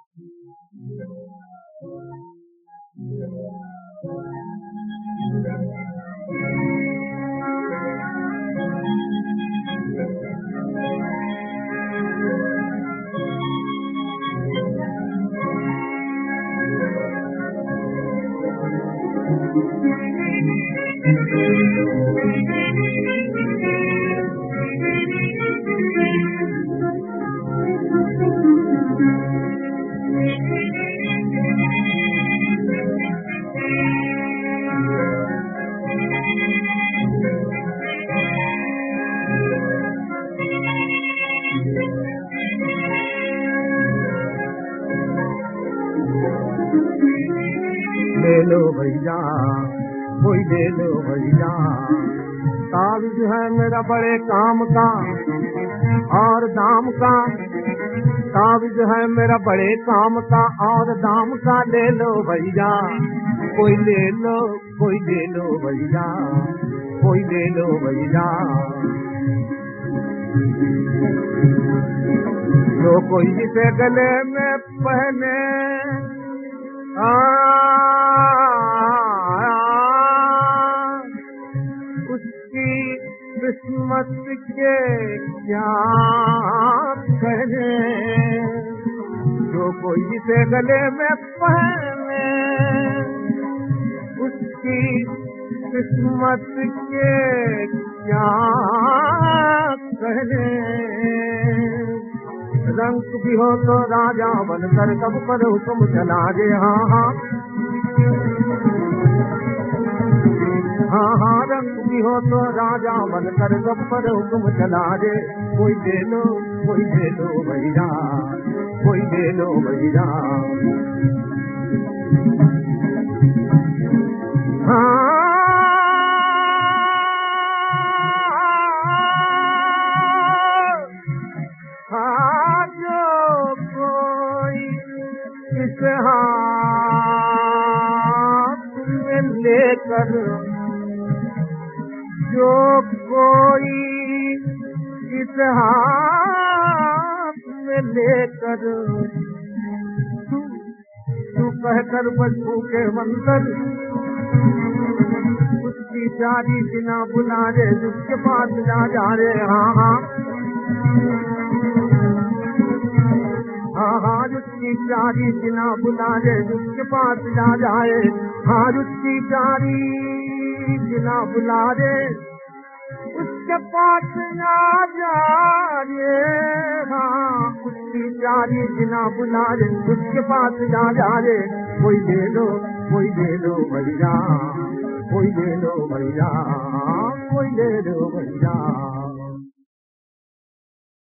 ले लो भैया, कोई ले लो भैया, ताबीज है मेरा बड़े काम का और दाम का, ताबीज है मेरा बड़े काम का और दाम का, ले लो भैया, कोई ले लो, कोई ले लो भैया, कोई ले लो भैया। जो कोई इसे गले में पहने उसकी किस्मत के क्या कहने, जो कोई इसे गले में पहने उसकी किस्मत के क्या कहने। रंग भी हो तो राजा बनकर सब पर हुक्म चला दे, हाँ हाँ हाँ हाँ, रंग भी हो तो राजा बनकर सब पर हुक्म चला दे। कोई दे लो, कोई दे लो भैया, कोई दे लो भैया। हाँ इस हाथ में लेकर, जो कोई इस हाथ में लेकर, तू कहकर बच्चों के मंदिर उसकी जारी बिना बुला रे, जिसके पास ना जा रे, हाँ हाँ हाँ हाँ, उसकी जारी बिना बुला रे, जिसके पास ना जाए, हाँ उसकी जारी बिना बुला रे, उसके पास ना जाए, हाँ उसकी जारी बिना बुला रे, उसके पास ना जाए। कोई दे लो, कोई दे लो भैया, कोई दे लो भैया, कोई दे लो भैया।